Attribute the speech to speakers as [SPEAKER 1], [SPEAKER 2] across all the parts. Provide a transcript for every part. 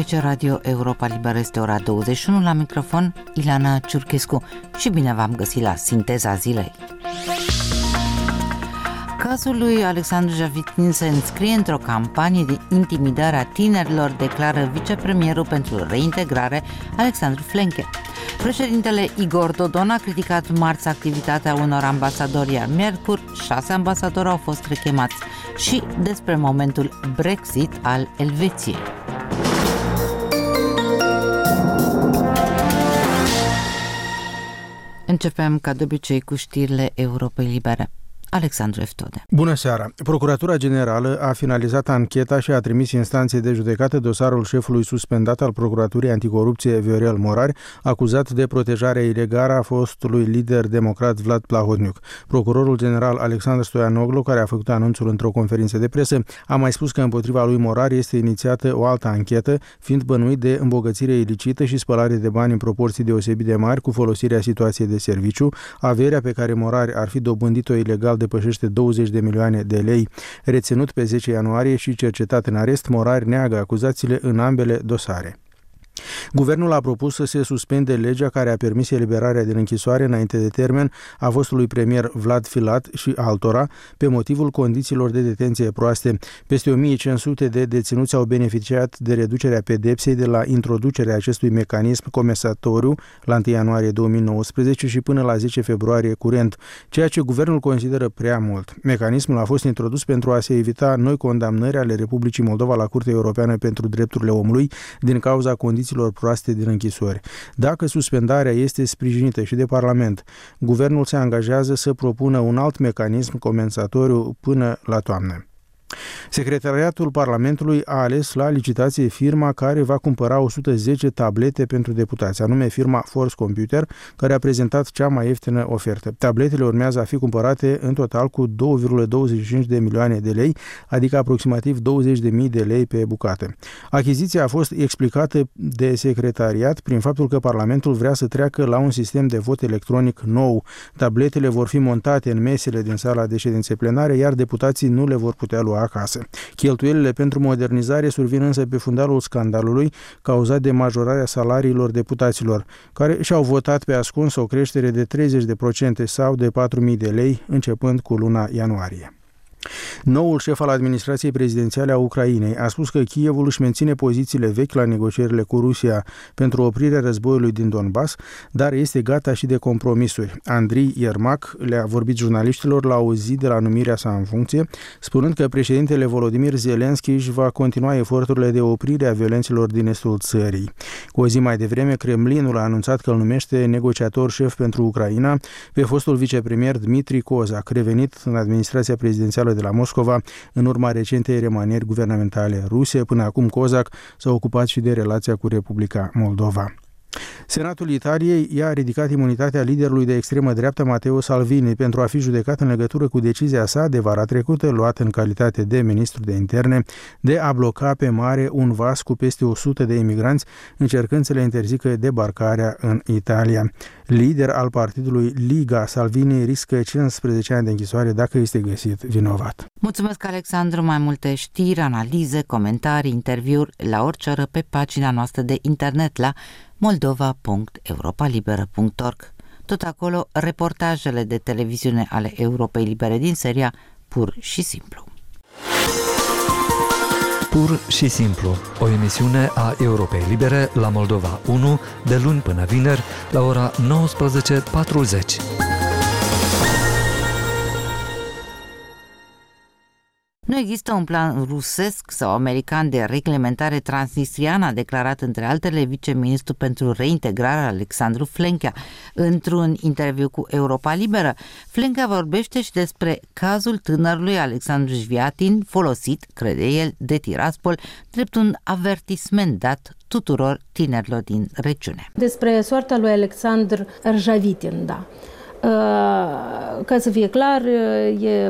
[SPEAKER 1] Aici Radio Europa Liberă, este ora 21, la microfon Ileana Ciurchescu și bine v-am găsit la Sinteza Zilei. Cazul lui Alexandru Javitin se înscrie într-o campanie de intimidare a tinerilor, declară vicepremierul pentru reintegrare Alexandru Flenche. Președintele Igor Dodon a criticat marți activitatea unor ambasadori, iar miercuri 6 ambasadori au fost rechemați, și despre momentul Brexit al Elveției. Începem ca de obicei cu știrile Europei Libere. Alexandru Eftode.
[SPEAKER 2] Bună seara! Procuratura Generală a finalizat ancheta și a trimis instanței de judecată dosarul șefului suspendat al Procuraturii Anticorupție Viorel Morari, acuzat de protejarea ilegală a fostului lider democrat Vlad Plahotniuc. Procurorul general Alexandru Stoianoglu, care a făcut anunțul într-o conferință de presă, a mai spus că împotriva lui Morari este inițiată o altă anchetă, fiind bănuit de îmbogățire ilicită și spălare de bani în proporții deosebit de mari cu folosirea situației de serviciu. Averea pe care Morari ar fi dobândit-o ilegal depășește 20 de milioane de lei. Reținut pe 10 ianuarie și cercetat în arest, Morari neagă acuzațiile în ambele dosare. Guvernul a propus să se suspende legea care a permis eliberarea din închisoare înainte de termen a fostului premier Vlad Filat și altora pe motivul condițiilor de detenție proaste. Peste 1500 de deținuți au beneficiat de reducerea pedepsei de la introducerea acestui mecanism compensatoriu la 1 ianuarie 2019 și până la 10 februarie curent, ceea ce guvernul consideră prea mult. Mecanismul a fost introdus pentru a se evita noi condamnări ale Republicii Moldova la Curtea Europeană pentru Drepturile Omului din cauza condițiilor proaste din închisori. Dacă suspendarea este sprijinită și de Parlament, guvernul se angajează să propună un alt mecanism compensatoriu până la toamnă. Secretariatul Parlamentului a ales la licitație firma care va cumpăra 110 tablete pentru deputați, anume firma Force Computer, care a prezentat cea mai ieftină ofertă. Tabletele urmează a fi cumpărate în total cu 2,25 de milioane de lei, adică aproximativ 20.000 de lei pe bucată. Achiziția a fost explicată de secretariat prin faptul că Parlamentul vrea să treacă la un sistem de vot electronic nou. Tabletele vor fi montate în mesele din sala de ședințe plenare, iar deputații nu le vor putea lua acasă. Cheltuielile pentru modernizare survin însă pe fundalul scandalului cauzat de majorarea salariilor deputaților, care și-au votat pe ascuns o creștere de 30% sau de 4.000 de lei începând cu luna ianuarie. Noul șef al administrației prezidențiale a Ucrainei a spus că Kievul își menține pozițiile vechi la negocierile cu Rusia pentru oprirea războiului din Donbass, dar este gata și de compromisuri. Andrei Iermak le-a vorbit jurnaliștilor la o zi de la numirea sa în funcție, spunând că președintele Volodymyr Zelensky își va continua eforturile de oprire a violențelor din estul țării. Cu o zi mai devreme, Kremlinul a anunțat că îl numește negociator șef pentru Ucraina pe fostul vicepremier Dmitri Kozak, revenit în administrația prezidențială de la Moscova în urma recentei remanieri guvernamentale ruse. Până acum Kozak s-a ocupat și de relația cu Republica Moldova. Senatul Italiei i-a ridicat imunitatea liderului de extremă dreaptă Matteo Salvini pentru a fi judecat în legătură cu decizia sa de vara trecută, luată în calitate de ministru de interne, de a bloca pe mare un vas cu peste 100 de imigranți, încercând să le interzică debarcarea în Italia. Lider al partidului Liga, Salvini riscă 15 ani de închisoare dacă este găsit vinovat.
[SPEAKER 1] Mulțumesc, Alexandru. Mai multe știri, analize, comentarii, interviuri la orice oră pe pagina noastră de internet la moldova.europalibera.org. Tot acolo reportajele de televiziune ale Europei Libere din seria Pur și Simplu.
[SPEAKER 3] Pur și Simplu, o emisiune a Europei Libere la Moldova 1 de luni până vineri la ora 19:40.
[SPEAKER 1] Nu există un plan rusesc sau american de reglementare transnistriană, a declarat între altele viceministrul pentru reintegrare Alexandru Flenche. Într-un interviu cu Europa Liberă, Flenche vorbește și despre cazul tânărului Alexandru Javitin, folosit, crede el, de Tiraspol, drept un avertisment dat tuturor tinerilor din regiune.
[SPEAKER 4] Despre soarta lui Alexandru Javitin, da. Ca să fie clar, e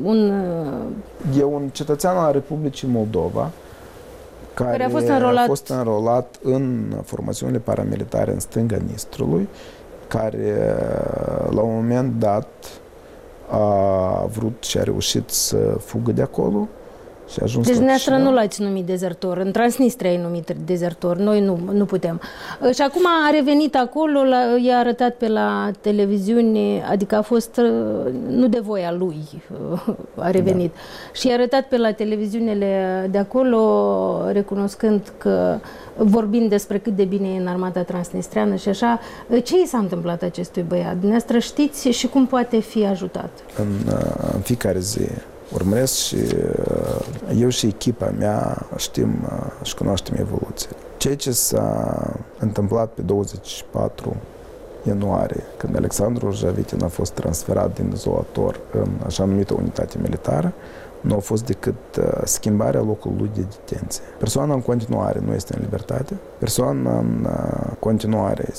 [SPEAKER 4] un
[SPEAKER 5] cetățean al Republicii Moldova care a fost înrolat în formațiunile paramilitare în stânga Nistrului, care la un moment dat a vrut și a reușit să fugă de acolo Și a ajuns
[SPEAKER 4] deci dumneavoastră nu l-ați numit dezertor, în Transnistria e numit dezertor, noi nu putem. Și acum a revenit acolo, i-a arătat pe la televiziune, adică a fost, nu de voia lui, a revenit. Da. Și i-a arătat pe la televiziunile de acolo, recunoscând că, vorbind despre cât de bine e în armata transnistreană și așa, ce i s-a întâmplat acestui băiat? Dumneavoastră știți și cum poate fi ajutat?
[SPEAKER 5] În fiecare zi urmăresc și eu și echipa mea știm și cunoaștem evoluția. Ceea ce s-a întâmplat pe 24 ianuarie, când Alexandru Rjavitin a fost transferat din izolator în așa numită unitate militară, nu a fost decât schimbarea locului lui de detenție. Persoana în continuare nu este în libertate, persoana în continuare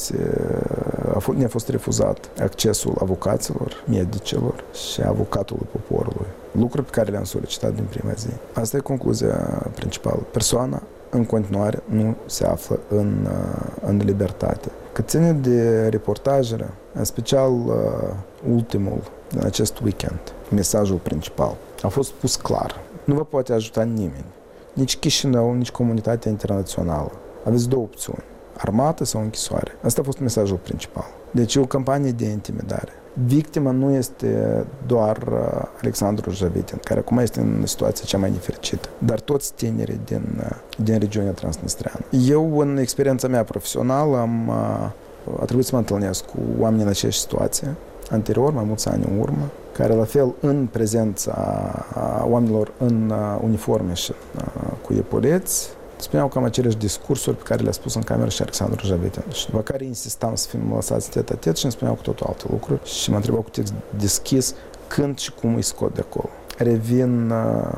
[SPEAKER 5] ne-a fost refuzat accesul avocaților, medicilor și avocatului poporului. Lucruri pe care le-am solicitat din prima zi. Asta e concluzia principală. Persoana în continuare nu se află în libertate. Cât ține de reportajele, în special ultimul din acest weekend, mesajul principal a fost pus clar. Nu vă poate ajuta nimeni, nici Chișinău, nici comunitatea internațională. Aveți două opțiuni, armată sau închisoare. Asta a fost mesajul principal. Deci e o campanie de intimidare. Victima nu este doar Alexandru Rjavitin, care acum este în situația cea mai nefericită, dar toți tinerii din regiunea transnistreană. Eu, în experiența mea profesională, a trebuit să mă întâlnesc cu oameni în aceeași situație, anterior, mai mulți ani în urmă, care la fel în prezența oamenilor în uniforme și cu epoleți, spuneau cam aceleași discursuri pe care le-a spus în cameră și Alexandru Rjavitin. Și după care insistam să fim lăsați tet-a-tet și îmi spuneau cu totul alte lucruri și mă întrebau cu text deschis când și cum îi scot de acolo. Revin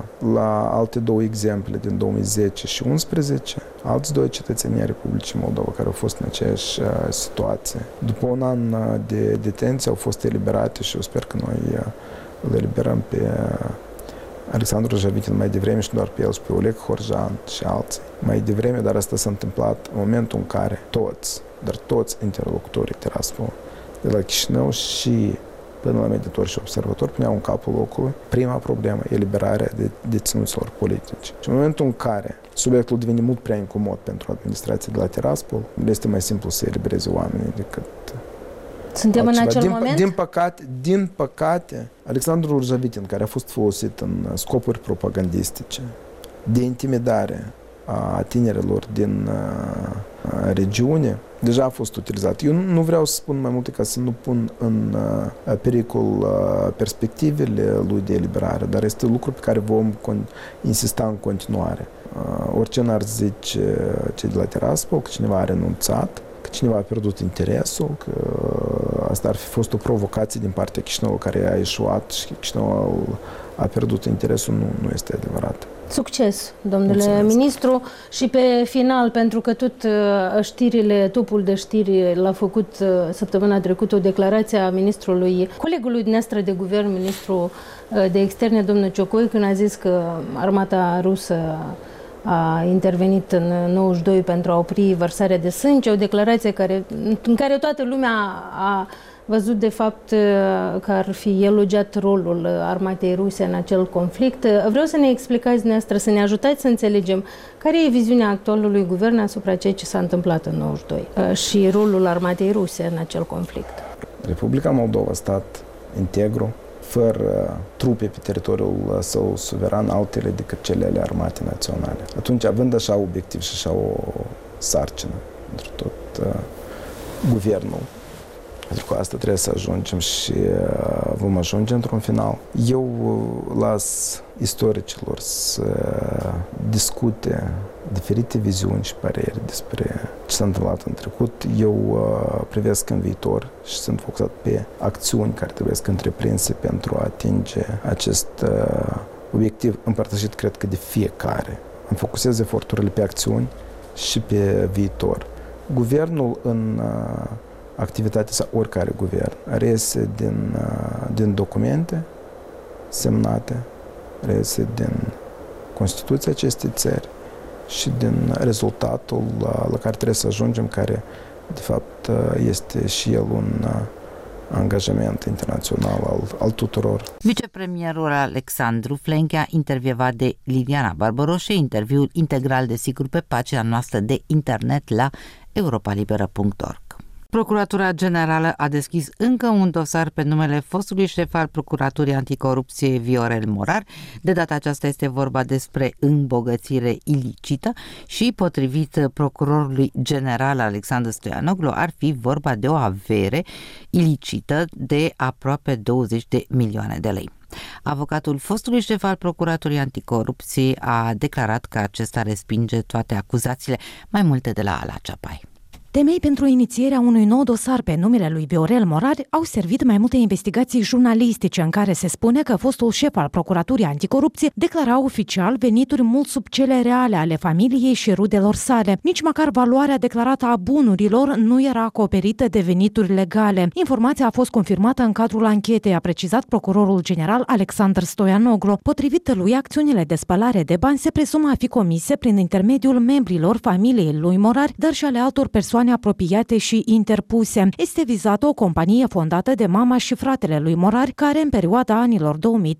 [SPEAKER 5] la alte două exemple din 2010 și 2011, alți doi cetățeni ai Republicii Moldova care au fost în aceeași situație. După un an de detenție au fost eliberate și eu sper că noi îl eliberăm pe Alexandru Rjavitin mai devreme și doar pe el și pe Oleg Horjan și alții. Mai devreme, dar asta s-a întâmplat în momentul în care toți interlocutorii Tiraspol de la Chișinău și până la mediatori și observatori puneau în capul locului prima problemă, eliberarea de deținuților politici. Și în momentul în care subiectul devine mult prea incomod pentru administrația de la Tiraspol, este mai simplu să elibereze oamenii decât
[SPEAKER 4] suntem altceva. În acel moment?
[SPEAKER 5] Din păcate, Alexandru Rjavitin, care a fost folosit în scopuri propagandistice, de intimidare a tinerilor din regiune, deja a fost utilizat. Eu nu vreau să spun mai multe ca să nu pun în pericol perspectivele lui de eliberare, dar este lucru pe care vom insista în continuare. Orice n-ar zice cei de la Tiraspol, că cineva a renunțat, că cineva a pierdut interesul, că asta ar fi fost o provocație din partea Chișinăului care a eșuat și Chișinăul a pierdut interesul, nu este adevărat.
[SPEAKER 4] Succes, domnule ministru, și pe final, pentru că tot topul de știri l-a făcut săptămâna trecută o declarație a ministrului, colegului dumneavoastră de guvern, ministrul de externe, domnul Ciocoi, când a zis că armata rusă a intervenit în 92 pentru a opri vărsarea de sânge, o declarație în care toată lumea a văzut de fapt că ar fi elogiat rolul armatei ruse în acel conflict. Vreau să ne explicați dumneavoastră, să ne ajutați să înțelegem care e viziunea actualului guvern asupra ceea ce s-a întâmplat în 92 și rolul armatei ruse în acel conflict.
[SPEAKER 5] Republica Moldova, stat integru, fără trupe pe teritoriul său suveran altele decât cele ale armatei naționale. Atunci, având așa obiectiv și așa o sarcină pentru tot guvernul, pentru că asta trebuie să ajungem și vom ajunge într-un final. Eu las istoricilor să discute diferite viziuni și păreri despre ce s-a întâmplat în trecut. Eu privesc în viitor și sunt focusat pe acțiuni care trebuie să întreprinse pentru a atinge acest obiectiv împărtășit, cred că, de fiecare. Îmi focusez eforturile pe acțiuni și pe viitor. Guvernul în activitatea sa, oricare guvern, reiese din documente semnate, reiese din Constituția acestei țări și din rezultatul la care trebuie să ajungem, care de fapt este și el angajament internațional al tuturor.
[SPEAKER 1] Vicepremierul Alexandru Flenchea, intervievat de Liliana Barbaroșe, interviul integral desigur pe pagina noastră de internet la europalibera.org. Procuratura Generală a deschis încă un dosar pe numele fostului șef al Procuraturii Anticorupție Viorel Morar. De data aceasta este vorba despre îmbogățire ilicită și, potrivit procurorului general Alexandru Stoianoglu, ar fi vorba de o avere ilicită de aproape 20 de milioane de lei. Avocatul fostului șef al Procuraturii Anticorupție a declarat că acesta respinge toate acuzațiile. Mai multe de la Ala Ceapai.
[SPEAKER 6] Temei pentru inițierea unui nou dosar pe numele lui Viorel Morar au servit mai multe investigații jurnalistice în care se spune că fostul șef al Procuraturii Anticorupție declara oficial venituri mult sub cele reale ale familiei și rudelor sale. Nici măcar valoarea declarată a bunurilor nu era acoperită de venituri legale. Informația a fost confirmată în cadrul anchetei, a precizat procurorul general Alexandru Stoianoglu. Potrivit lui, acțiunile de spălare de bani se presumă a fi comise prin intermediul membrilor familiei lui Morar, dar și ale altor persoane apropiate și interpuse. Este vizată o companie fondată de mama și fratele lui Morar, care în perioada anilor 2013-2019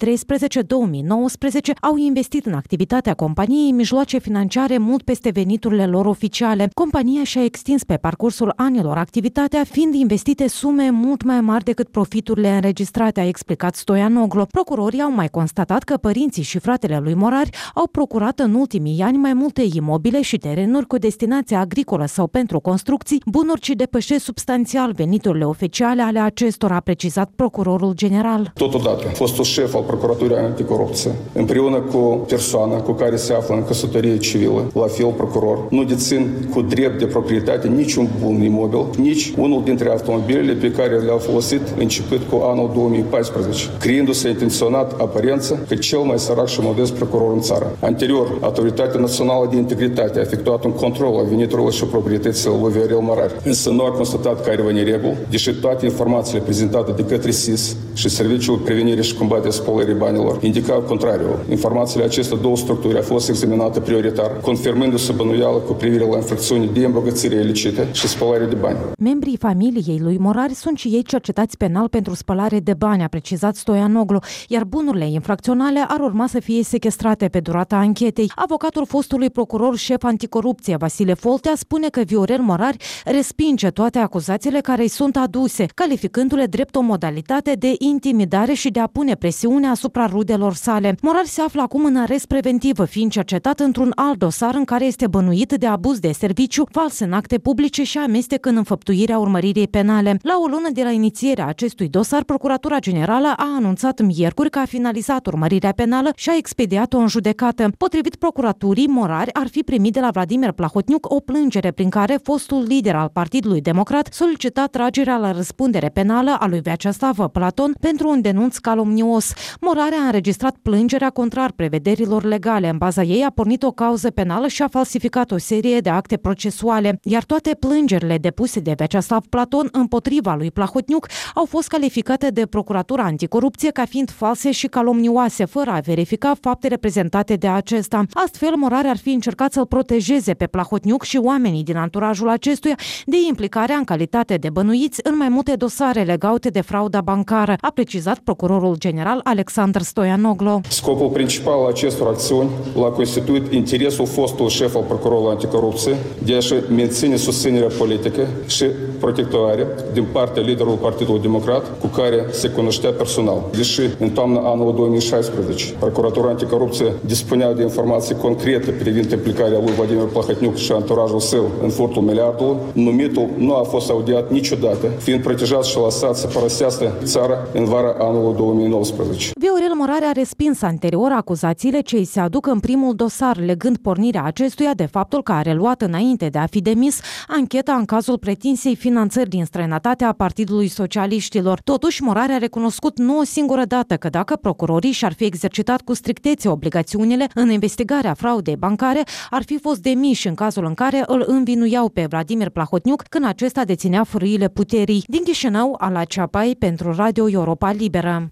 [SPEAKER 6] au investit în activitatea companiei mijloace financiare mult peste veniturile lor oficiale. Compania și-a extins pe parcursul anilor activitatea, fiind investite sume mult mai mari decât profiturile înregistrate, a explicat Stoianoglu. Procurorii au mai constatat că părinții și fratele lui Morar au procurat în ultimii ani mai multe imobile și terenuri cu destinație agricolă sau pentru construcții, bunuri ce depășesc substanțial veniturile oficiale ale acestora, a precizat procurorul general.
[SPEAKER 7] Totodată, fostul șef al Procuraturii Anticorupție, împreună cu persoana cu care se află în căsătorie civilă, la fel procuror, nu dețin cu drept de proprietate niciun bun imobil, nici unul dintre automobilele pe care le-au folosit începând cu anul 2014, creându-se intenționat aparența că cel mai sărac și modest procuror în țară. Anterior, Autoritatea Națională de Integritate a efectuat un control al veniturilor și proprietăților lui Viorel Morar, însă nu a constatat careva nereguli, deși toate informațiile prezentate de către SIS și Serviciul Prevenire și Combaterea Spălării Banilor indicau contrariul. Informațiile acestor două structuri au fost examinate prioritar, confirmându-se bănuială cu privire la infracțiuni de îmbogățire ilicită și spălare de bani.
[SPEAKER 6] Membrii familiei lui Morar sunt și ei cercetați penal pentru spălare de bani, a precizat Stoianoglu, iar bunurile infracționale ar urma să fie sechestrate pe durata anchetei. Avocatul fostului procuror șef anticorupție Vasile Foltea spune că Viorel Morar respinge toate acuzațiile care îi sunt aduse, calificându-le drept o modalitate de intimidare și de a pune presiune asupra rudelor sale. Morar se află acum în arest preventiv, fiind cercetat într-un alt dosar în care este bănuit de abuz de serviciu, fals în acte publice și amestec în înfăptuirea urmăririi penale. La o lună de la inițierea acestui dosar, Procuratura Generală a anunțat miercuri că a finalizat urmărirea penală și a expediat-o în judecată. Potrivit procuraturii, Morar ar fi primit de la Vladimir Plahotniuc o plângere prin care fostul lider al Partidului Democrat solicita tragerea la răspundere penală a lui Vyacheslav Platon pentru un denunț calomnios. Morar a înregistrat plângerea contrar prevederilor legale. În baza ei a pornit o cauză penală și a falsificat o serie de acte procesuale, iar toate plângerile depuse de Vyacheslav Platon împotriva lui Plahotniuc au fost calificate de Procuratura Anticorupție ca fiind false și calomnioase, fără a verifica faptele prezentate de acesta. Astfel, Morar ar fi încercat să-l protejeze pe Plahotniuc și oamenii din anturajul acestuia de implicarea în calitate de bănuiți în mai multe dosare legate de frauda bancară, a precizat procurorul general Alexandru Stoianoglu.
[SPEAKER 7] Scopul principal al acestor acțiuni l-a constituit interesul fostului șef al Procurorului Anticorupție de a-și menține susținerea politică și protectoare din partea liderului Partidului Democrat, cu care se cunoștea personal. Deși în toamna anului 2016 Procuratura Anticorupție dispunea de informații concrete privind implicarea lui Vladimir Plahotniuc și anturajul său în furtul miliardului, numitul nu a fost audiat niciodată, fiind protejat și lăsat să părăsească țara în vara anului 2019.
[SPEAKER 6] Viorel Morar a respins anterior acuzațiile ce îi se aduc în primul dosar, legând pornirea acestuia de faptul că a reluat înainte de a fi demis ancheta în cazul pretinsei finanțări din străinătate a Partidului Socialiștilor. Totuși, Morar a recunoscut nu o singură dată că dacă procurorii și-ar fi exercitat cu strictețe obligațiunile în investigarea fraudei bancare, ar fi fost demiși în cazul în care îl învinuiau pe Vladimir Plahotniuc când acesta deținea frâile puterii. Din Chișinău, Ala Ceapai pentru Radio Europa Liberă.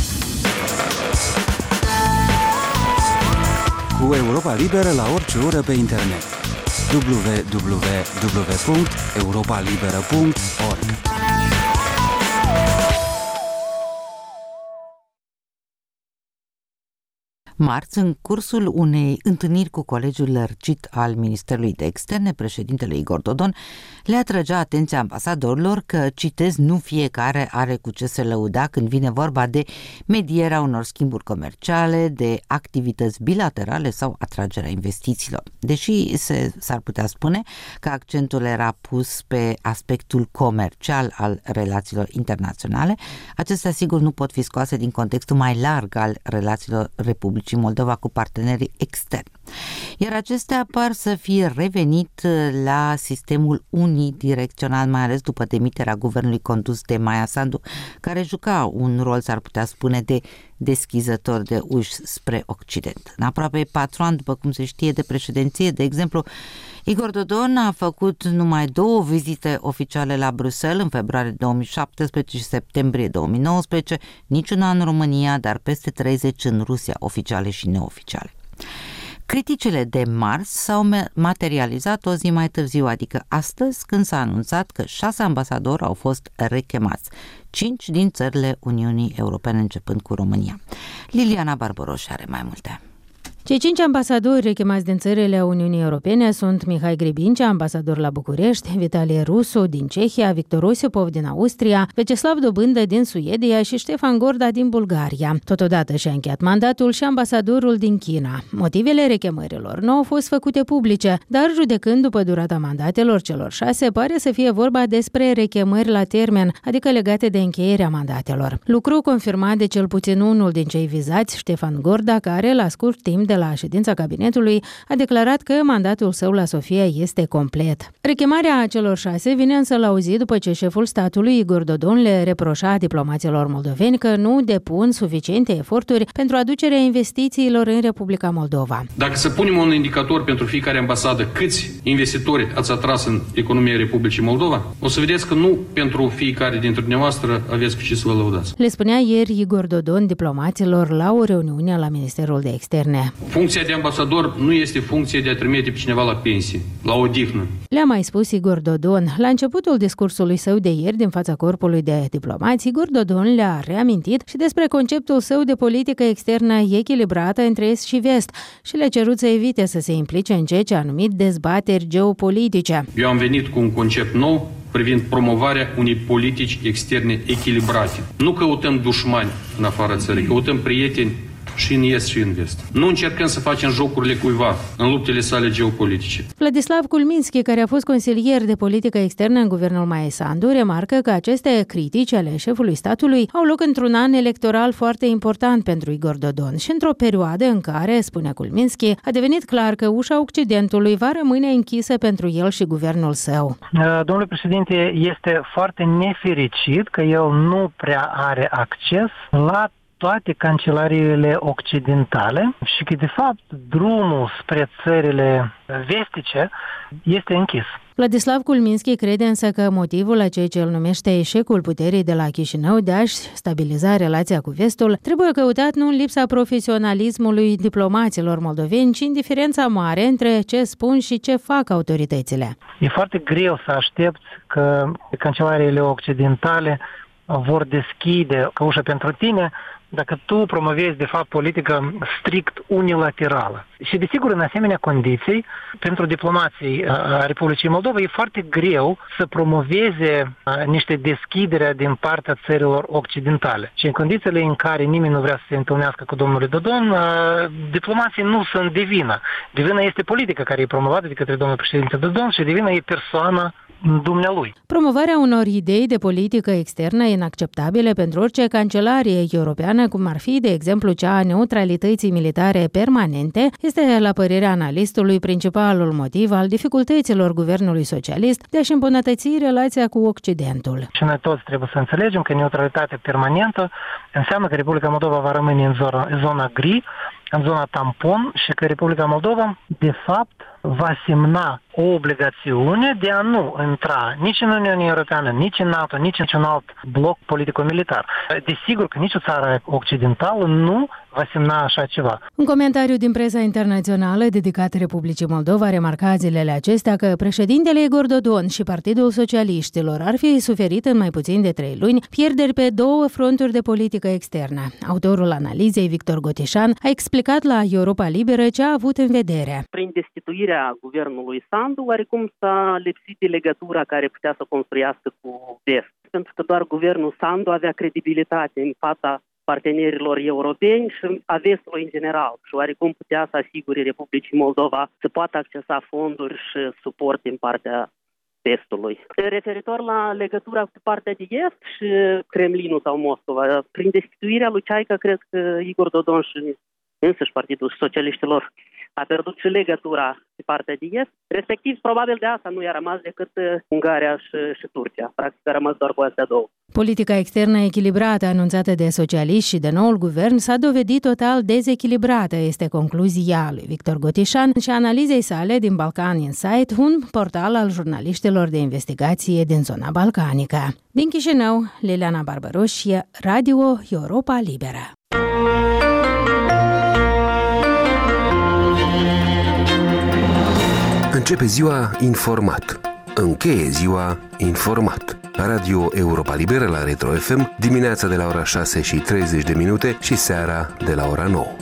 [SPEAKER 8] Cu Europa Liberă la orice oră pe internet. www.europalibera.org
[SPEAKER 1] Marți, în cursul unei întâlniri cu colegiul lărgit al Ministerului de Externe, președintele Igor Dodon le atrăgea atenția ambasadorilor că, citez, nu fiecare are cu ce se lăuda când vine vorba de medierea unor schimburi comerciale, de activități bilaterale sau atragerea investițiilor. Deși s-ar putea spune că accentul era pus pe aspectul comercial al relațiilor internaționale, acestea sigur nu pot fi scoase din contextul mai larg al relațiilor Republicii Moldova cu partenerii externi. Iar acestea par să fie revenit la sistemul unidirecțional, mai ales după demiterea guvernului condus de Maia Sandu, care juca un rol, s-ar putea spune, de deschizător de uși spre Occident. În aproape 4 ani, după cum se știe, de președinție, de exemplu, Igor Dodon a făcut numai 2 vizite oficiale la Bruxelles, în februarie 2017 și septembrie 2019, niciuna în România, dar peste 30 în Rusia, oficiale și neoficiale. Criticile de marți s-au materializat o zi mai târziu, adică astăzi, când s-a anunțat că 6 ambasadori au fost rechemați, 5 din țările Uniunii Europene, începând cu România. Liliana Barbaroș are mai multe.
[SPEAKER 4] Cei 5 ambasadori rechemați din țările Uniunii Europene sunt Mihai Gribincea, ambasador la București, Vitalie Rusu din Cehia, Victor Osipov din Austria, Veceslav Dobândă din Suedia și Ștefan Gorda din Bulgaria. Totodată și-a încheiat mandatul și ambasadorul din China. Motivele rechemărilor nu au fost făcute publice, dar judecând după durata mandatelor celor 6, pare să fie vorba despre rechemări la termen, adică legate de încheierea mandatelor. Lucru confirmat de cel puțin unul din cei vizați, Ștefan Gorda, care la scurt timp de la ședința cabinetului a declarat că mandatul său la Sofia este complet. Rechemarea celor 6 vine însă la o zi după ce șeful statului Igor Dodon le reproșa diplomaților moldoveni că nu depun suficiente eforturi pentru aducerea investițiilor în Republica Moldova.
[SPEAKER 9] Dacă să punem un indicator pentru fiecare ambasadă câți investitori ați atras în economia Republicii Moldova, o să vedeți că nu pentru fiecare dintre dumneavoastră aveți cu ce să vă lăudați.
[SPEAKER 4] Le spunea ieri Igor Dodon diplomaților la o reuniune la Ministerul de Externe.
[SPEAKER 9] Funcția de ambasador nu este funcție de a trimite pe cineva la pensie, la odihnă.
[SPEAKER 4] Le-a mai spus Igor Dodon. La începutul discursului său de ieri din fața corpului de diplomați, Igor Dodon le-a reamintit și despre conceptul său de politică externă echilibrată între est și vest și le-a cerut să evite să se implice în ceea ce a numit dezbateri geopolitice.
[SPEAKER 9] Eu am venit cu un concept nou privind promovarea unei politici externe echilibrate. Nu căutăm dușmani în afara țării, căutăm prieteni și în est și în vest. Nu încercăm să facem jocurile cuiva în luptele sale geopolitice.
[SPEAKER 4] Vladislav Kulminski, care a fost consilier de politică externă în guvernul Maia Sandu, remarcă că aceste critici ale șefului statului au loc într-un an electoral foarte important pentru Igor Dodon și într-o perioadă în care, spune Kulminski, a devenit clar că ușa Occidentului va rămâne închisă pentru el și guvernul său.
[SPEAKER 10] Domnule președinte, este foarte nefericit că el nu prea are acces la toate cancelariile occidentale și că, de fapt, drumul spre țările vestice este închis.
[SPEAKER 4] Vladislav Kulminski crede însă că motivul a ceea ce el numește eșecul puterii de la Chișinău de a-și stabiliza relația cu vestul trebuie căutat nu în lipsa profesionalismului diplomaților moldoveni, ci în diferența mare între ce spun și ce fac autoritățile.
[SPEAKER 10] E foarte greu să aștepți că cancelariile occidentale vor deschide ușa pentru tine dacă tu promovezi, de fapt, politică strict unilaterală. Și, desigur, în asemenea condiții, pentru diplomații a Republicii Moldova e foarte greu să promoveze niște deschidere din partea țărilor occidentale. Și în condițiile în care nimeni nu vrea să se întâlnească cu domnul Dodon, diplomații nu sunt de vină. De vină este politica care e promovată de către domnul președinte Dodon și de vină e persoana dumnealui.
[SPEAKER 4] Promovarea unor idei de politică externă inacceptabile pentru orice cancelarie europeană, cum ar fi, de exemplu, cea a neutralității militare permanente, este, la părerea analistului, principalul motiv al dificultăților guvernului socialist de a-și îmbunătăți relația cu Occidentul.
[SPEAKER 10] Și noi toți trebuie să înțelegem că neutralitatea permanentă înseamnă că Republica Moldova va rămâne în zona gri, în zona tampon și că Republica Moldova, de fapt, va semna o obligațiune de a nu intra nici în Uniunea Europeană, nici în NATO, nici în un alt bloc politico-militar. Desigur că nici o țară occidentală nu va semna așa ceva.
[SPEAKER 4] Un comentariu din presa internațională dedicat Republicii Moldova remarca zilele acestea că președintele Igor Dodon și Partidul Socialiștilor ar fi suferit în mai puțin de 3 luni pierderi pe 2 fronturi de politică externă. Autorul analizei, Victor Gotișan, a explicat la Europa Liberă ce a avut în vedere.
[SPEAKER 11] Prin destituirea guvernului Sandu, oarecum s-a lipsit de legătura care putea să construiască cu Est. Pentru că doar guvernul Sandu avea credibilitate în fața partenerilor europeni și a vestului în general și oarecum putea să asigure Republicii Moldova să poată accesa fonduri și suport din partea Estului. Referitor la legătura cu partea de Est și Kremlinul sau Moscova, prin destituirea lui Ceaică, cred că Igor Dodon și însăși Partidul Socialiștilor a pierdut și legătura de partea de Est. Respectiv, probabil de asta nu i-a rămas decât Ungaria și Turcia. Practic a rămas doar cu astea două.
[SPEAKER 4] Politica externă echilibrată anunțată de socialiști și de noul guvern s-a dovedit total dezechilibrată, este concluzia lui Victor Gotișan și analizei sale din Balkan Insight, un portal al jurnaliștilor de investigație din zona balcanică. Din Chișinău, Liliana Barbaroșie, Radio Europa Liberă.
[SPEAKER 12] Începe ziua informat. Încheie ziua informat. Radio Europa Liberă la Retro FM, dimineața de la ora 6:30 și seara de la ora 9.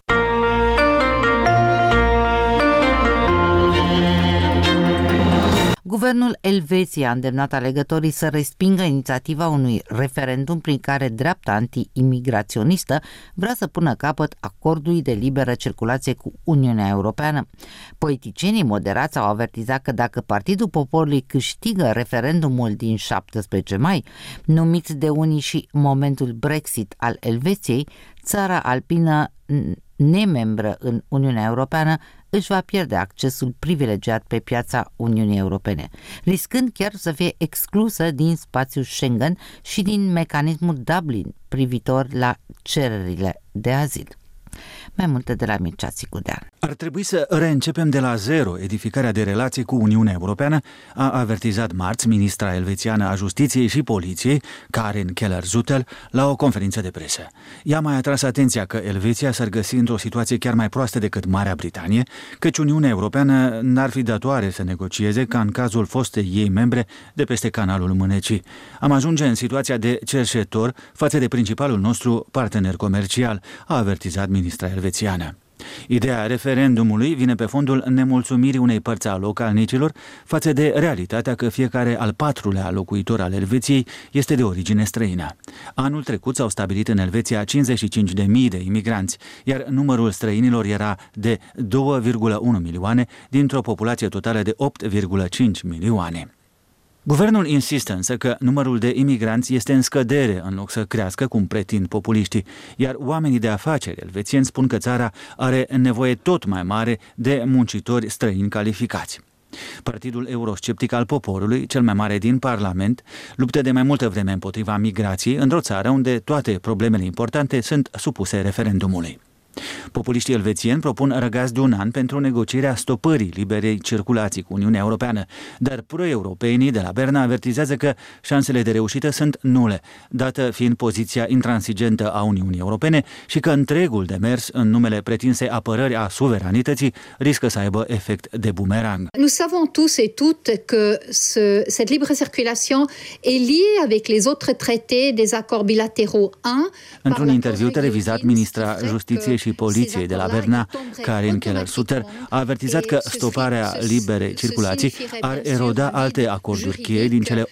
[SPEAKER 1] Guvernul Elveției a îndemnat alegătorii să respingă inițiativa unui referendum prin care dreapta anti-imigraționistă vrea să pună capăt acordului de liberă circulație cu Uniunea Europeană. Politicienii moderați au avertizat că dacă Partidul Poporului câștigă referendumul din 17 mai, numit de unii și momentul Brexit al Elveției, țara alpină nemembră în Uniunea Europeană își va pierde accesul privilegiat pe piața Uniunii Europene, riscând chiar să fie exclusă din spațiul Schengen și din mecanismul Dublin privitor la cererile de azil. Mai multe de la Mircea Țicudean.
[SPEAKER 8] Ar trebui să reîncepem de la zero edificarea de relații cu Uniunea Europeană, a avertizat marți ministra elvețiană a Justiției și Poliției, Karin Keller-Zuttel, la o conferință de presă. Ea mai atras atenția că Elveția s-ar găsi într-o situație chiar mai proastă decât Marea Britanie, căci Uniunea Europeană n-ar fi datoare să negocieze ca în cazul fostei ei membre de peste canalul Mânecii. Am ajunge în situația de cerșetor față de principalul nostru partener comercial, a avertizat ministra elvețiană. Ideea referendumului vine pe fondul nemulțumirii unei părți a localnicilor față de realitatea că fiecare al 4-lea locuitor al Elveției este de origine străină. Anul trecut s-au stabilit în Elveția 55.000 de imigranți, iar numărul străinilor era de 2,1 milioane dintr-o populație totală de 8,5 milioane. Guvernul insistă însă că numărul de imigranți este în scădere în loc să crească, cum pretind populiștii, iar oamenii de afaceri elvețieni spun că țara are nevoie tot mai mare de muncitori străini calificați. Partidul eurosceptic al poporului, cel mai mare din Parlament, luptă de mai multă vreme împotriva migrației într-o țară unde toate problemele importante sunt supuse referendumului. Populiștii elvețieni propun răgaz de un an pentru negocierea stopării liberei circulații cu Uniunea Europeană, dar pro-europenii de la Berna avertizează că șansele de reușită sunt nule, dată fiind poziția intransigentă a Uniunii Europene și că întregul demers în numele pretinsei apărări a suveranității riscă să aibă efect de bumerang.
[SPEAKER 13] Nous savons tous et toutes que cette libre circulation est liée avec les autres traités, des accords bilatéraux.
[SPEAKER 8] Într-un interviu televizat, ministra Justiției și Poliției de la Berna, Karin Keller-Zuttel, a avertizat că stoparea liberei circulații ar eroda alte acorduri cheie din cele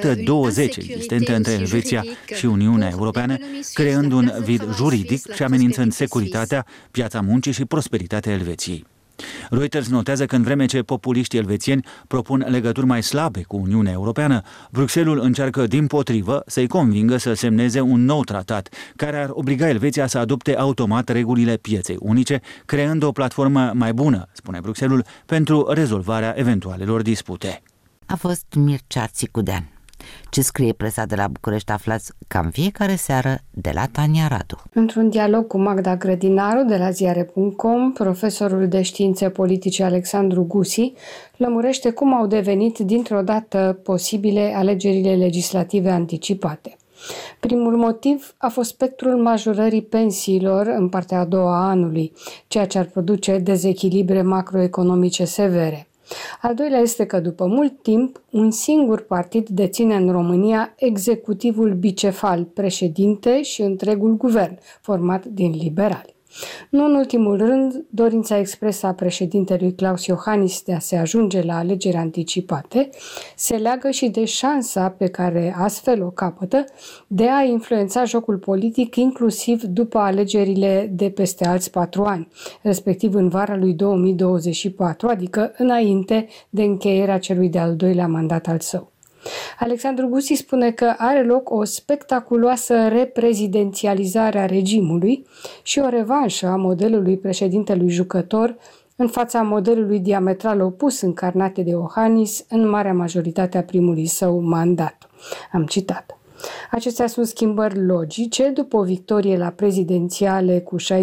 [SPEAKER 8] 120 existente între Elveția și Uniunea Europeană, creând un vid juridic și amenințând securitatea, piața muncii și prosperitatea Elveției. Reuters notează că în vreme ce populiștii elvețieni propun legături mai slabe cu Uniunea Europeană, Bruxelles încearcă dimpotrivă să-i convingă să semneze un nou tratat care ar obliga Elveția să adopte automat regulile pieței unice, creând o platformă mai bună, spune Bruxelles, pentru rezolvarea eventualelor dispute.
[SPEAKER 1] A fost Mircea Țicudean. Ce scrie presa de la București aflați ca în fiecare seară de la Tania Radu.
[SPEAKER 14] Într-un dialog cu Magda Grădinaru de la ziare.com, profesorul de științe politice Alexandru Gusi lămurește cum au devenit dintr-o dată posibile alegerile legislative anticipate. Primul motiv a fost spectrul majorării pensiilor în partea a doua a anului, ceea ce ar produce dezechilibre macroeconomice severe. Al doilea este că după mult timp, un singur partid deține în România executivul bicefal, președinte și întregul guvern, format din liberali. Nu în ultimul rând, dorința expresă a președintelui Klaus Iohannis de a se ajunge la alegeri anticipate se leagă și de șansa pe care astfel o capătă de a influența jocul politic inclusiv după alegerile de peste alți 4 ani, respectiv în vara lui 2024, adică înainte de încheierea celui de-al doilea mandat al său. Alexandru Gusi spune că are loc o spectaculoasă reprezidențializare a regimului și o revanșă a modelului președintelui jucător în fața modelului diametral opus încarnate de Iohannis în marea majoritate a primului său mandat. Am citat. Acestea sunt schimbări logice după o victorie la prezidențiale cu 66%,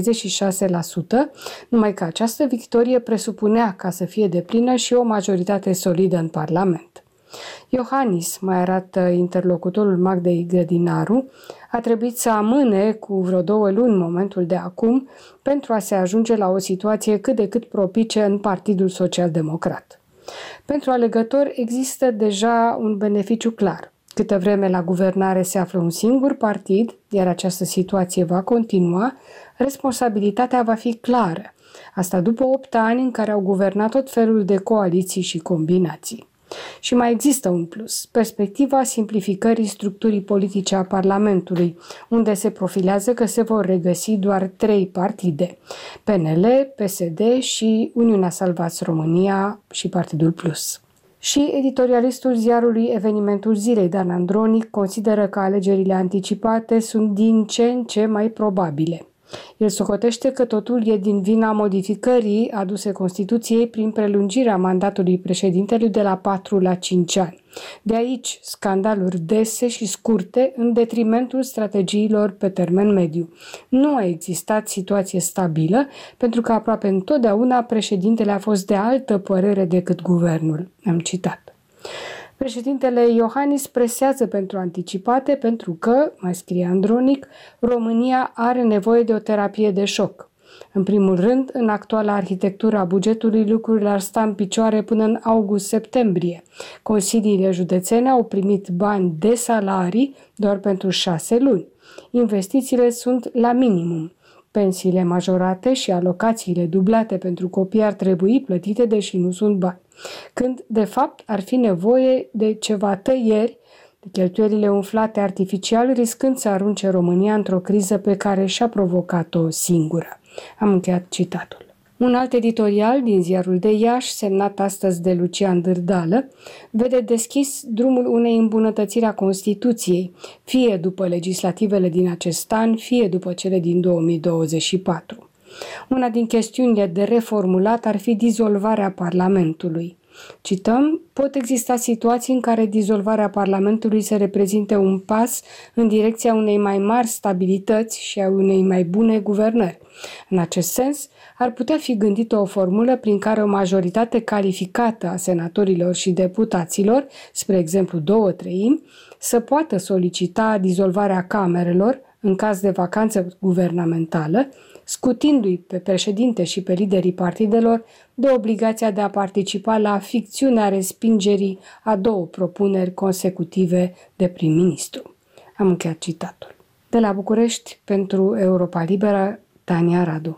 [SPEAKER 14] numai că această victorie presupunea, ca să fie deplină, și o majoritate solidă în Parlament. Iohannis, mai arată interlocutorul Magdei Grădinaru, a trebuit să amâne cu vreo 2 luni momentul de acum pentru a se ajunge la o situație cât de cât propice în Partidul Social-Democrat. Pentru alegători există deja un beneficiu clar. Câtă vreme la guvernare se află un singur partid, iar această situație va continua, responsabilitatea va fi clară. Asta după 8 ani în care au guvernat tot felul de coaliții și combinații. Și mai există un plus, perspectiva simplificării structurii politice a Parlamentului, unde se profilează că se vor regăsi doar 3 partide, PNL, PSD și Uniunea Salvați România și Partidul Plus. Și editorialistul ziarului Evenimentul Zilei, Dan Andronic, consideră că alegerile anticipate sunt din ce în ce mai probabile. El socotește că totul e din vina modificării aduse Constituției prin prelungirea mandatului președintelui de la 4 la 5 ani. De aici scandaluri dese și scurte în detrimentul strategiilor pe termen mediu. Nu a existat situație stabilă pentru că aproape întotdeauna președintele a fost de altă părere decât guvernul. Am citat. Președintele Iohannis presează pentru anticipate pentru că, mai scrie Andronic, România are nevoie de o terapie de șoc. În primul rând, în actuala arhitectură a bugetului, lucrurile ar sta în picioare până în august-septembrie. Consiliile județene au primit bani de salarii doar pentru 6 luni. Investițiile sunt la minimum. Pensiile majorate și alocațiile dublate pentru copii ar trebui plătite, deși nu sunt bani. Când, de fapt, ar fi nevoie de ceva tăieri, de cheltuielile umflate artificial, riscând să arunce România într-o criză pe care și-a provocat-o singură. Am încheiat citatul. Un alt editorial din ziarul de Iași, semnat astăzi de Lucian Dârdală, vede deschis drumul unei îmbunătățiri a Constituției, fie după legislativele din acest an, fie după cele din 2024. Una din chestiunile de reformulat ar fi dizolvarea Parlamentului. Cităm, pot exista situații în care dizolvarea Parlamentului să reprezinte un pas în direcția unei mai mari stabilități și a unei mai bune guvernări. În acest sens, ar putea fi gândită o formulă prin care o majoritate calificată a senatorilor și deputaților, spre exemplu 2/3, să poată solicita dizolvarea camerelor în caz de vacanță guvernamentală, scutindu-i pe președinte și pe liderii partidelor de obligația de a participa la ficțiunea respingerii a 2 propuneri consecutive de prim-ministru. Am încheiat citatul. De la București, pentru Europa Liberă, Tania Radu.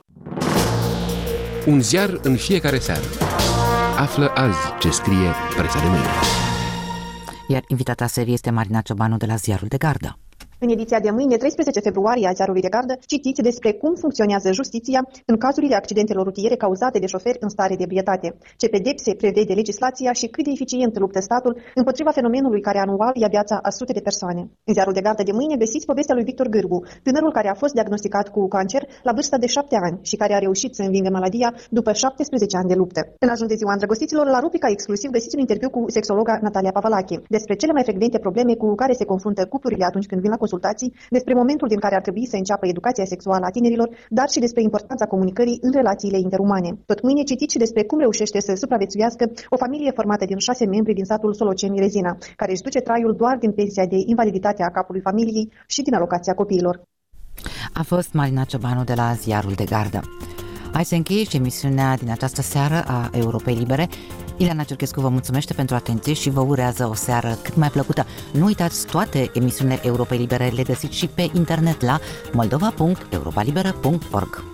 [SPEAKER 12] Un ziar în fiecare seară. Află azi ce scrie presa de mâine.
[SPEAKER 1] Iar invitata serie este Marina Ciobanu de la Ziarul de Gardă.
[SPEAKER 15] În ediția de mâine, 13 februarie, a Ziarului de Gardă, citiți despre cum funcționează justiția în cazurile accidentelor rutiere cauzate de șoferi în stare de ebrietate, ce pedepse prevede legislația și cât de eficient luptă statul împotriva fenomenului care anual ia viața a sute de persoane. În Ziarul de Gardă de mâine găsiți povestea lui Victor Gârgu, tânărul care a fost diagnosticat cu cancer la vârsta de 7 ani și care a reușit să învingă maladia după 17 ani de luptă. În Ajun de ziua îndrăgostiților, la rubrica exclusiv găsiți un interviu cu sexologa Natalia Pavalache despre cele mai frecvente probleme cu care se confruntă cuplurile atunci când vin la consultații, despre momentul din care ar trebui să înceapă educația sexuală a tinerilor, dar și despre importanța comunicării în relațiile interumane. Tot mâine citiți și despre cum reușește să supraviețuiască o familie formată din 6 membri din satul Soloceni Rezina, care își duce traiul doar din pensia de invaliditate a capului familiei și din alocația copiilor.
[SPEAKER 1] A fost Marina Ciobanu de la Ziarul de Gardă. Hai să încheie și emisiunea din această seară a Europei Libere. Ileana Ciurchescu vă mulțumește pentru atenție și vă urează o seară cât mai plăcută. Nu uitați, toate emisiunile Europei Libere le găsiți și pe internet la moldova.europalibera.org.